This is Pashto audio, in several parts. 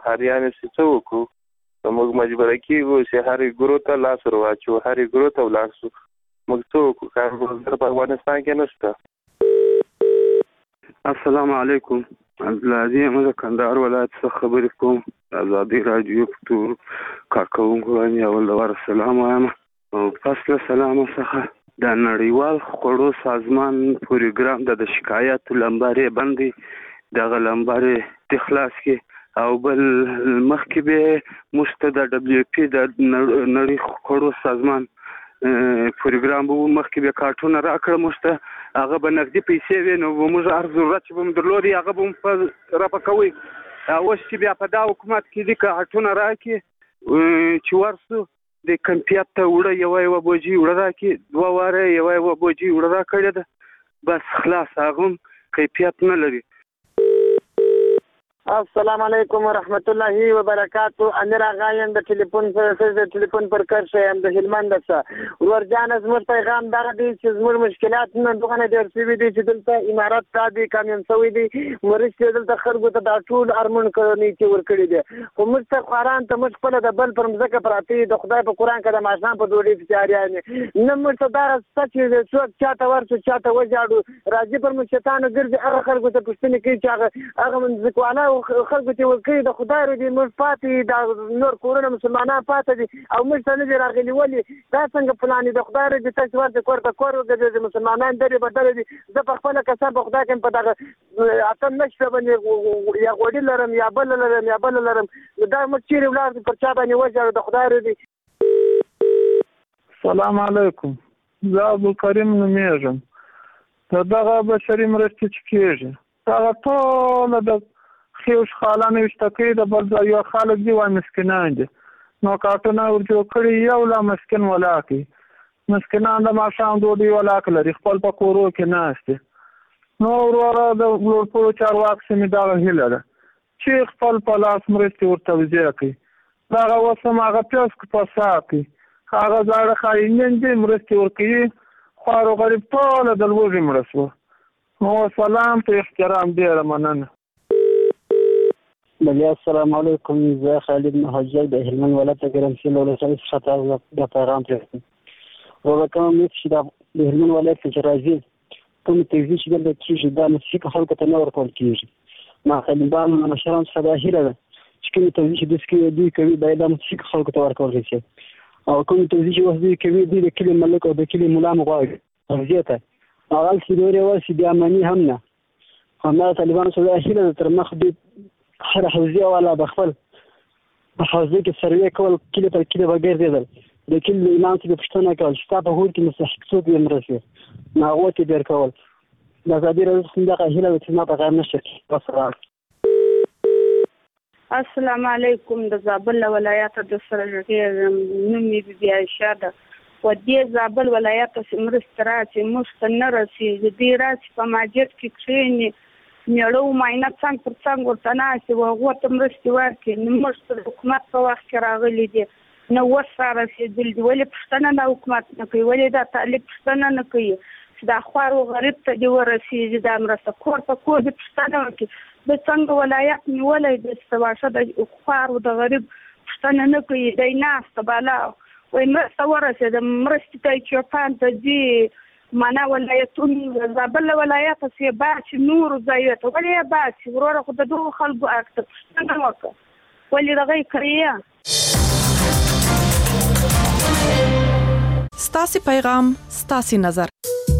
بهاریان څه وکړو موږ مجبور کیږو چې هرې ګروه ته لاس ور واچو هرې ګروه ته ولاړ شو موږ څه وکړو کار روزګار په افغانستان کې نشته. السلام علیکم. عبدالعزیز احمد کندهار ولایت څخه خبرې کوم. ازادي راډیو په ټول کارکوونکو باندې اول ډول سلام وایم او پس له سلام څخه د نړیوال خوړو سازمان پروګرام د شکایت لمبارې باندې دغه لمبارې د خلاص کې او بل مخکې به مستد دبليو پی د نړۍ خوړو سازمان پروګرام وو مخکې به کارتونه راکړه مسته هغه به نقدي پیسې وینو موږ هر ضرورت چې به درلودي هغه به راپکوي اوس چې بیا په دا حکومت کې دي کارتونه راکړي چې ورسو د کمپیوټر ته وړه یو بوجي وړه راکړي دوه واره یو بوجي وړه راکړي ده بس خلاص هغه کیفیت نه لري. السلام علیکم ورحمت الله وبرکاتو. امیر آغایم د ټلیفون پر کار شیم د هلمند څخه ورجان زموږ پیغام دغه دی چې زموږ مشکلات نه دغه ډېر شوي دي چې دلته امارات کا دي کامیون شوی دي مرستې دلته خلکو ته دا ټول ارمون کړنی چې ورکړي دي خو موږ ته قرآن ته موږ خپل د بل پر مځکه پراتی د خدای په قرآن کې د ماشام په ډوډۍ اختیاریان نه موږ ته دا سچ دی څوک چاته ورڅ چاته وځاړو راځي پر موږ شیطان ګرځي هغه خلکو ته پښتنه کوي چې هغه منځکواله خلکو ته ورکړي د خدای رضی موږ پاتې د نور کورونه مسلمانان پاتې دي او موږ ته نه دي راغلي ولې دا څنګه پلان د خدای رضی تاسو ورته کورته کور وګرځي مسلمانان درې بدل دي زه په خپل کسب په خدای کې په دغه اتم نشته باندې یا غوډي لرم یا بل لرم دا موږ چیرې ولر پر چا باندې وځو د خدای رضی. السلام علیکم. زه عبدالکریم نومیږم. دغه بشري مرستې چې کېږي هغه ټول د خیوش خالانه وشتکې د بل ځای یو خلک دي وای مسکینان دي نو کارتونه ورجوړ کړي یو لا مسکین ولاکي مسکینان د ماښام ډوډۍ ولاک لري خپل په کورو کې ناست نو وروره د لوړپوړو چارواکو سمې دغه هیله ده چې خپل په لاس مرستې ورته توزیع کړي دغه اوس هم هغه پیاز په سا کړي هغه زاړه خاینین دي مرستې ورکوي خوار و غریب ټوله د لوږې مړه شوه نو سلام په احترام ډېره مننه. بله السلام علیکم. زه خالد مهاجر د هلمند ولایت ګرمسیر ولسوالۍ څخه تاسو د پیغام پرېږدم. ورته کوم چې د هلمند ولایت څخه راځي کوم تجزیه چې دلته کېږي دا مسیحي خلکو ته نه ورکول کېږي. ما طالبان مشران څخه دا هیله ده چې کوم تجزیه چې دوی کوي باید د مسیحي خلکو ته ورکول شي او کوم تجزیه چې دوی کوي د کلي ملک او د کلي مولا مغواړي توزیع ته هغه چې دوی ورسي بیا معنی هم نه همدا طالبان څخه هیله ده تر مخ دې هر حوزه والا بخل حوزه کې سروې کول کله تر کله بغیر دیدل د کله امام څخه پښتنه کول چې تاسو هور کې مستحق څوک یې مرسي ناغوتی ډیر کول د ازادي راځي څنګه هیله چې ما په غیر نشي وسره. السلام علیکم. د زابل ولایت د سرجګي نومي بي عائشہ ده و دې زابل ولایت سمرسترا چې مستنه راسي د دې راځي په ماجد کې کښینی نیړو ماینه څنګه پر څنګه ورته ناسي و هغه ته مرستې ورکړي نو موږ حکومت په وخت کې راغلي دي نو وسره رسېدل دي ولې پښتنه د حکومت نه کوي ولې دا طالب پښتنه نه کوي دا خوار او غریب ته دی ورسېږي دا مرسته کور په کور د پښتنه ورکړي د څنګه ولایت نیولې د سواشه د خوار او د غریب پښتنه نه کوي دی ناسته بالا وای مرسته ورسېده مرستې ته چوپان ته دي معنا ولایتون زابل ولایت څخه باچ نور ځایته ولې باچ وروره خو د دوه خلکو اکټ څنګه وکړه ولې دغه کړیا. ستاسو پیغام ستاسو نظر.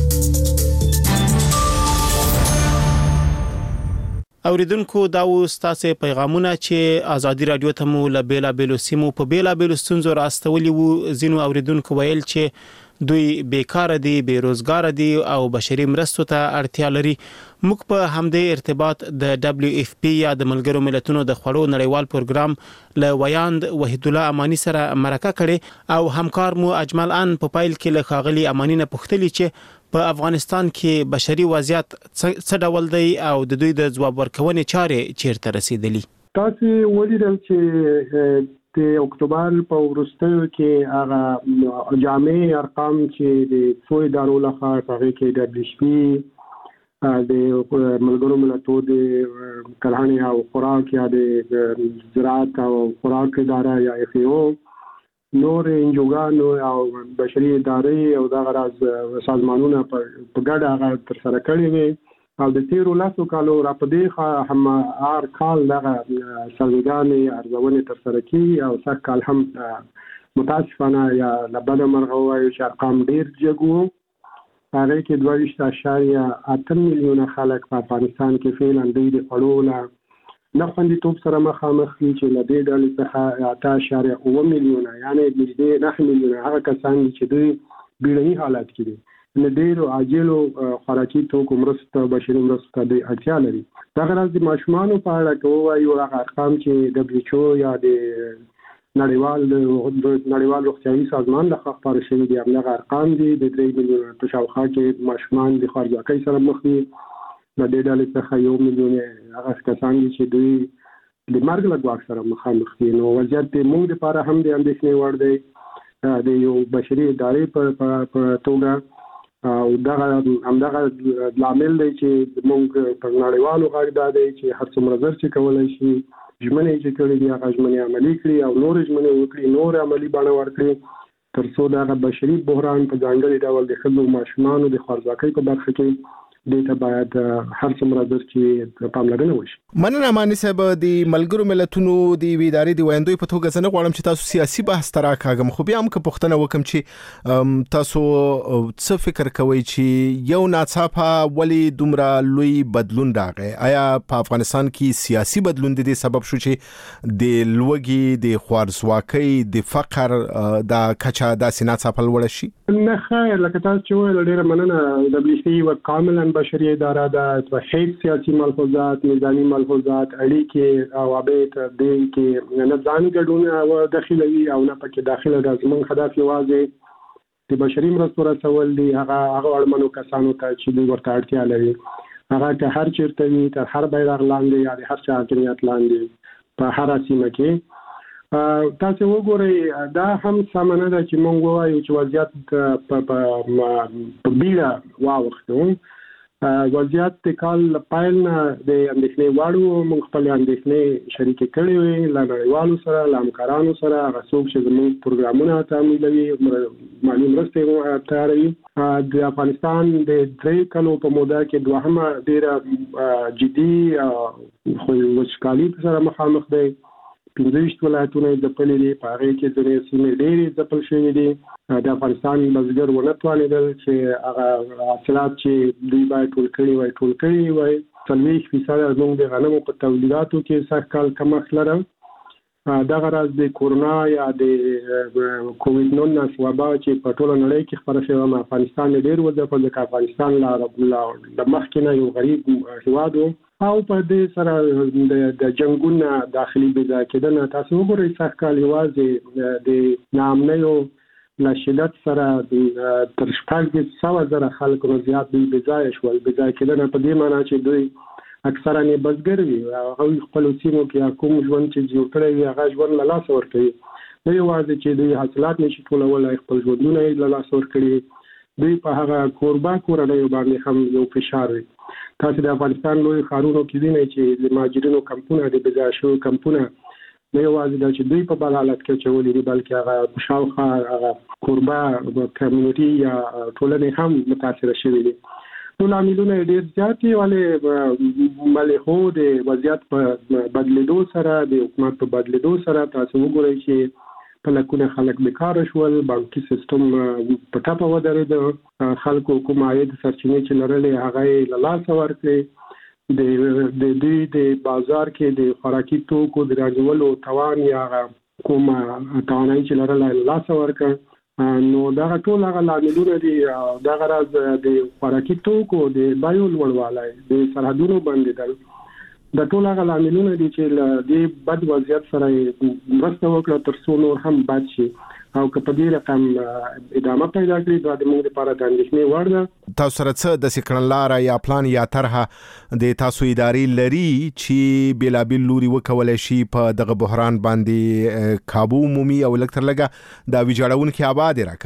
اوریدونکو دا و ستاسو پیغامونه چې ازادي رادیو ته مو له بیلابېلو سیمو په بیلابېلو ستونزو راستولي وو. ځینو اوریدونکو ویل چې دوی بیکاره دي بیروزګار دي او بشري مرستو ته اړتیا لري. موږ په همدې ارتباط د WFP یا د ملګرو ملتونو د خوړو نړیوال پروګرام له ویاند وحید الله امانی سره مرکه کړې او همکار مو اجمل ان په پایل کې له خاغلی امانی نه پوښتنه چې په افغانستان کې بشري وضعیت څه ډول دی او د دوی د ځواب ورکونې چارې چیرته رسیدلي. تاسو ولیدل چې د اکتوبر په وروستیو کې هغه جامع ارقام چې د څو ادارو لخوا هغه کې WFP د ملګرو ملتونو د کرهڼې او خوراک یا د زراعت او خوراک اداره یا FAO نور انجوګانو او بشري ادارې او دغه راز سازمانونه په ګډه هغه ترسره کړي وي او د تیرو لسو کالو راپدې هم هر کال دغه سروېګانې ارزونې ترسره کیږي او سږ کال هم متاسفانه یا له بده مرغه ووایو چې ارقام ډېر جګ وو. هغې کې 2.8 میلیونه خلک په افغانستان کې فعلا دوی د خوړو له نه خوندیتوب سره مخامخ دي چې له دې ډلې څخه 8.7 میلیونه یعنې نږدې 9 میلیونه هغه کسان دي چې دوی بیړني حالات کې دي له ډېرو عاجلو خوراکي توکو مرستو بشري مرستو ته دوی اړتیا لري. دغه راز د ماشومانو په اړه که ووایو هغه ارقام چې WHO یا د نړیوال روغتیايي سازمان لخوا خپاره شوي دي همدغه ارقام دي. د 3 میلیونه په شاوخوا کې ماشومان د خوارځواکۍ سره مخ دي. د دې ډلې څخه 1 میلیون هغه کسان دي چې دوی د مرګ له ګواښ سره مخامخ دي. نو وضعیت موږ لپاره هم د اندېښنې وړ دی د یو بشري ادارې په توګه او همدغه لامل دی چې موږ په نړیوالو غږ دا دی چې هر څومره زر چې کولی شي ژمنې چې کړي دي هغه ژمنې عملي کړي او نور ژمنې وکړي نور عملي بڼه ورکړي تر څو دغه بشري بحران په ځانګړي ډول د ښځو ماشومانو د خوارځواکۍ په برخه کې دې ته باید هر څومره در چې پاملرنه وشي. مننه مانی صاحب د ملګرو ملتونو د ادارې د ویاندوی په توګه زه نه غواړم چې تاسو سیاسي بحث ته راکاږم خو بیا هم که پوښتنه وکم چې تاسو څه فکر کوئ چې یو ناڅاپه ولې دومره لوی بدلون راغی؟ آیا په افغانستان کې سیاسي بدلون د دې سبب شو چې د لوږې د خوارځواکۍ د فقر د کچه داسې ناڅاپه لوړه شي؟ نه خیر لکه تاسو چې وویل ډېره مننه. WC یوه کاملا بشري اداره ده په هیڅ سیاسي ملحوظات نظامي ملحوظات اړیکې او ابیت دې کې نه ځان ګډون او داخلي او نه پکې داخله ده. زموږ هدف یوازې د بشري مرستو رسول دي هغه اړمنو کسانو ته چې دوی ورته اړتیا لري هغه که هر چیرته وي تر هر بیرغ لاندې یا د هر چا حاکمیت لاندې په هر سیمه کې. تاسو وګورئ دا هم سم نه ده چې موږ وایو چې وضعیت په بیړه واوښتو. وضعیت د کال پایل نه د اندېښنې وړ و. موږ خپلې اندېښنې شریکې کړې وې له نړیوالو سره له همکارانو سره هغه څوک چې زموږ پروګرامونه تعمیلوي مالي مرستې تیاروي. د افغانستان د 3 کلو په موده کې دوهمه ډېره جدي وچکالي سره مخامخ دی. 15 ولایتونه ځپلي دي په هغې کې ځینې سیمې ډېرې ځپل شوي دي. د افغانستان بزګر ونه توانېدل چې هغه حاصلات چې دوی باید ټول کړي وای 40% زموږ د غنمو په تولیداتو کې سږ کال کمښت لرم. دغه راز د کورونا یا د کووډ-19 وبا چې په ټوله نړۍ کې خپره شوې افغانستان ډېر وځپل ځکه افغانستان له مخکې نه یو غریب هېواد و او په دې سره د جنګونو داخلي بېځایه کېدنه تاسو وګورئ سږ کال یوازې د ناامنیو له شدت سره تر 100,000 خلکو نه زیات دوی بېځایه شول. بېځایه کېدنه په دې معنا چې دوی اکثرا یې بزګر وي هغوی خپلو سیمو کې کوم ژوند چې جوړ کړی وي هغه ژوند له لاسه ورکوي. نه یوازې چې دوی حاصلات نشي ټولولی خپل ژوندونه یې له لاسه ورکړي دوی په هغه کوربه کورنیو باندې هم یو فشار وي. تاسو د افغانستان لوی ښارونو کې وینئ چې د مهاجرینو کمپونه د بېځایه شویو کمپونه نه یوازې دا چې دوی په بل حالت کې اچولي دي بلکې هغه شاوخوا هغه کوربه کمیونټي یا ټولنې هم متاثره شوي دي. ټول عاملونه ډېر زیات دي ولې ملحو د وضعیت په بدلېدو سره د حکومت په بدلېدو سره تاسو وګورئ چې په لکونه خلک بیکاره شول. بانکي سیستم په ټپه ودرېده. خلکو کوم عاید سرچینې چې لرلې هغه یې له لاسه ورکړې. د دوی د بازار کې د خوراکي توکو د راجولو توان یا کوم توانایي چې لرله له لاسه ورکړ. نو دغه ټول هغه لاملونه دي. دغه راز د خوراکي توکو د بیو لوړوالی د سرحدونو بندېدل د ټول هغه لاملونه دي چې له دې بد وضعیت سره مرسته وکړه تر څو نور هم بد شي او که په دې رقم ادامه پیدا کړي دا د موږ لپاره د اندېښنې وړ ده. تاسو سره څه داسې کړنلاره یا پلان یا طرحه د تاسو ادارې لري چې بېلابېل لوري وکولی شي په دغه بحران باندې کابو عمومي او لږ تر لږه دا ویجاړونکي ابعاد یې راکم شي؟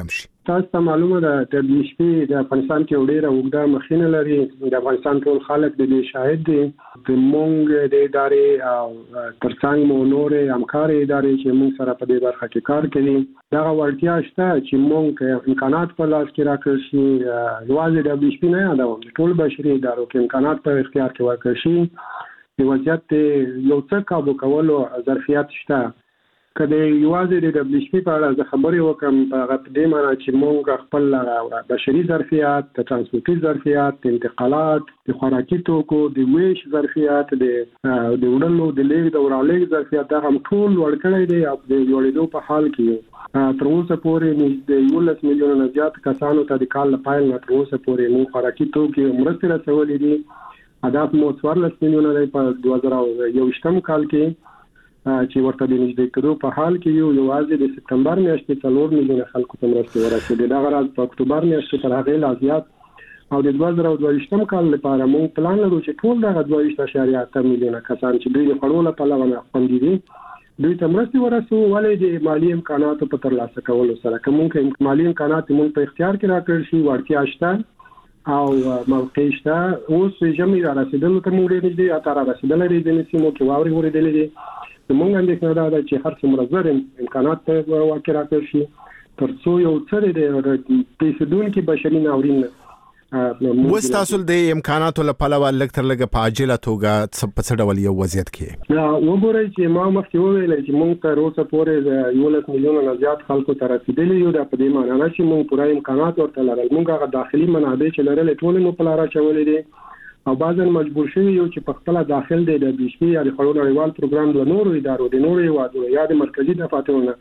تاسو ته معلومه ده د BHP د افغانستان کې ډېره اوږده مخینه لري. د افغانستان ټول خلک د دې شاهد دي. د مونږ د ادارې او ترڅنګ مو نورې همکاري ادارې چې مونږ سره په دې برخه کې کار کوي دغه وړتیا شته چې مونږ امکانات په لاس کې راکړ شي. یوازې د BHP نه یادوم ټول بشري ادارو کې امکانات په اختیار کې ورکړ شي. د وضعیت یو څه کابو کولو ظرفیت شته. کله یوازې د BHP په اړه خبرې وکم په دې معنی چې مونږ خپل بشري ظرفیت، د ترانسپورتي ظرفیت، د انتقالات، د خوراکي توکو، د ویش ظرفیت، د وړلو د لیږد او رالېږد ظرفیت دا هم ټول لوړ کړی دی او د لوړېدو په حال کې یو. تر اوسه پورې د 11 میلیونه نه زیات کسانو ته د کال له پیل نه تر اوسه پورې مو خوراکي توکي مرستې رسولې دي. هدف مو 14 میلیونه دی په 2021 کال کې چې ورته د نږدې کېدو په حال کې یوازې د سپتمبر میاشتې 4 میلیونه خلکو ته مرستې ورسېدې. دغه راز په اکتوبر میاشت کې تر هغې لا زیات او د 2022 کال لپاره موږ پلان لرو چې ټول دغه 22.8 میلیونه کسان چې دوی د خوړو له پلوه نه خوندي دي دوی ته مرستې ورسوو. ولې د مالي امکاناتو په ترلاسه کولو سره که موږ مالي امکانات موږ په اختیار کې راکړل شي وړتیا شته او موقع شته. اوس ژمي را رسېدلو ته موږ ډېر نږدې اتاره رسېدلی دی. ځینې سیمو کې واورې ورېدلې دي. زموږ اندېښنه دا ده چې هر څومره زر امکانات واقع راکړل شي تر څو یو څه د پیسېدونکي بشري ناورین اوس تاسو د امکاناتو له پلوه لږ تر لږه په عاجله توګه په څه ډول یو وضعیت کې وګورئ چې ما مخکې وویل چې موږ تر اوسه پورې د 11 میلیونه نه زیات خلکو ته رسېدلي یو. دا په دې معنی نه چې موږ پوره امکانات ورته لرل. موږ هغه داخلي منابع چې لرل ټول مو په لاره اچولي دي او بعضاً مجبور شوي یو چې په خپله داخل دی د BHP یا د خوړو نړیوال پروګرام د نورو ادارو د نورو هیوادونو یا د مرکزي دفاترو نه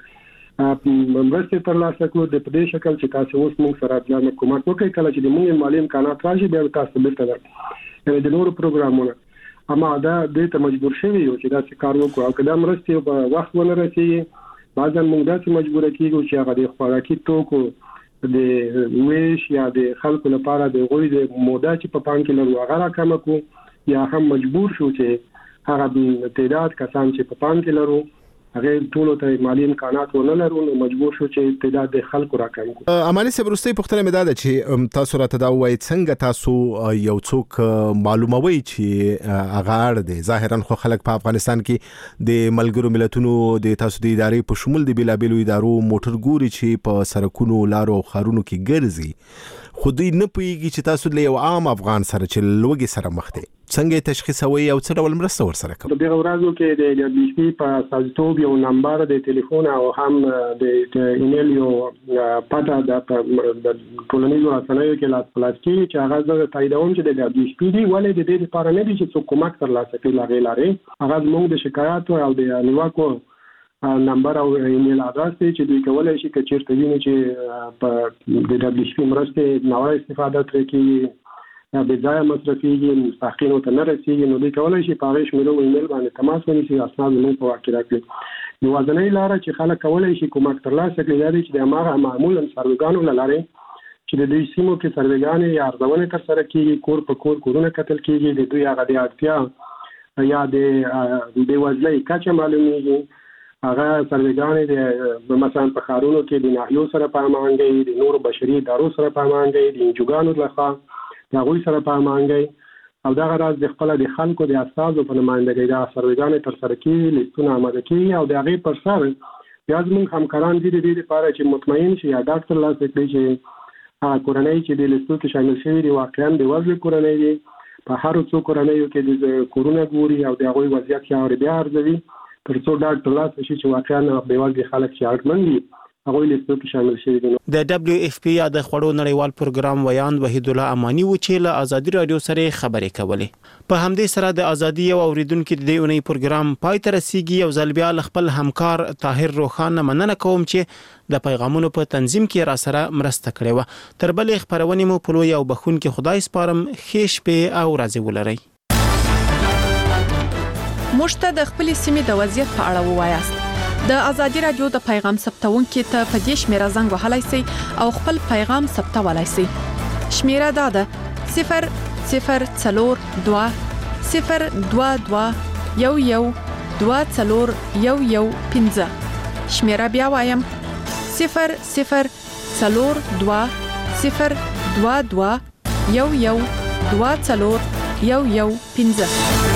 مرستې ترلاسه کړو د په دې شکل چې تاسو اوس موږ سره بیا کومک وکړئ. کله چې د موږ مالي امکانات راشي بیا تاسو بیرته درکړو د نورو پروګرامونو اما دا دې ته مجبور شوي یو چې داسې کار وکړو او که دا مرستې په وخت ونه رسېږي بعضاً موږ داسې مجبوره کېږو چې هغه د خوراکي توکو د ویش یا د خلکو لپاره د غوی د موده چې په پام کې لرو هغه راکمه کو یا هم مجبور شو چې هغه تعداد کسان چې په پام کې لرو هغه ټول ته مالی امکانات ونه لرو نو مجبور شو چې تعداد د خلکو راکم کو. اماني سبرستي پختنه مې ده چې تاسو راته دا وایي څنګه تاسو یو څوک معلوموي چې هغه اړ دي. ظاهرا خو خلک په افغانستان کې د ملګرو ملتونو د تاسو د ادارې په شمول د بیلابیلو ادارو موټر ګوري چې په سرکونو لارو او خارونو کې ګرځي خو دوی نه پوهیږي چې تاسو له یو عام افغان سره چې لوګي سره مخ دي څنګه تشخیصوي او څه ډول مرسته ورسره کوي. د ورځو کې د BHP په سازټوب یو نمبر د ټلیفون او هم د ایمیل یو پته د ټولنیزو رسنیو کې لاس کې چې هغه زه تاییدوم چې د BHP دی ولې د دې لپاره نه دي چې څوک کومک ترلاسه کړي لاغې لارې هغه موږ د شکایت او د نیوکو نمبر او ایمیل ادرس دی چې دوی کولای شي چې چیرته ویني چې په د BHP مرستې نوې استفاده کوي یا به ځای مصرفيږي مستحقینو ته نه رسیږي نو دوی کولای شي په هغه شمیرو ایمیل باندې تماس ونیسي اسناد موږ په واقع راکړي. یو ځنې لاره چې خلک کولای شي کومک ترلاسه کړي دا چې د هغه معمولا سروګانو لاره چې د دوی سیمو کې سروګانې یا ارزونه تر سره کیږي کور په کور کورونه کتل کیږي د دوی هغه د اړتیا یا د وزلې کچه معلومیږي. هغه سروګانې د مثلا په خارونو کې د ناحیو سره په امانګي د نورو بشري ادارو سره په امانګي د انجوګانو لخوا دا غوي سره په امانګي او دا غراض د خپل د خلکو د اساسو په نمائندګۍ دا سروګانې تر سره کې لیستونه آماده کړي او د هغه پر سر بیا زموږ همکاران دي د دې لپاره چې مطمئن شي یا ډاکټر لاسه کړي چې کورنۍ چې د لیستو کې شامل شوي دي واقعا د وزن کورنۍ دي په هر څو کورنۍ کې د کورونا ګوري او د هغه وضعیت کې بیا ارزوي تر څو ډاکټر لاسه شي چې واقعا د وزن خلک چې اړمن دي هغه لیستو کې شامل شوي دي. د WFP یا د خوړو نړیوال پروګرام ویان وحید الله امانی و چې له ازادي رادیو سره خبرې کولې. په همدې سره د ازادي او اوریدونکو د دې اونۍ پروګرام پای ته رسیدي او ځل بیا خپل همکار طاهر روخان مننه کوم چې د پیغامونو په تنظیم کې را سره مرسته کړې و. تر بلې خبرونه مو په لوی او بخون کې خدای سپارم خېش په او راځي ولري. مشته د خپل سیمې د وضعیت په اړه ووایاست. د ازادي رادیو د پیغام ثبتونکو ته په دې شمیره زنګ وهلای شئ او خپل پیغام ثبتولای شئ. شمیره دا ده 002 022 11 24015. شمیره بیا وایم 002 02 02 11 24 11 15.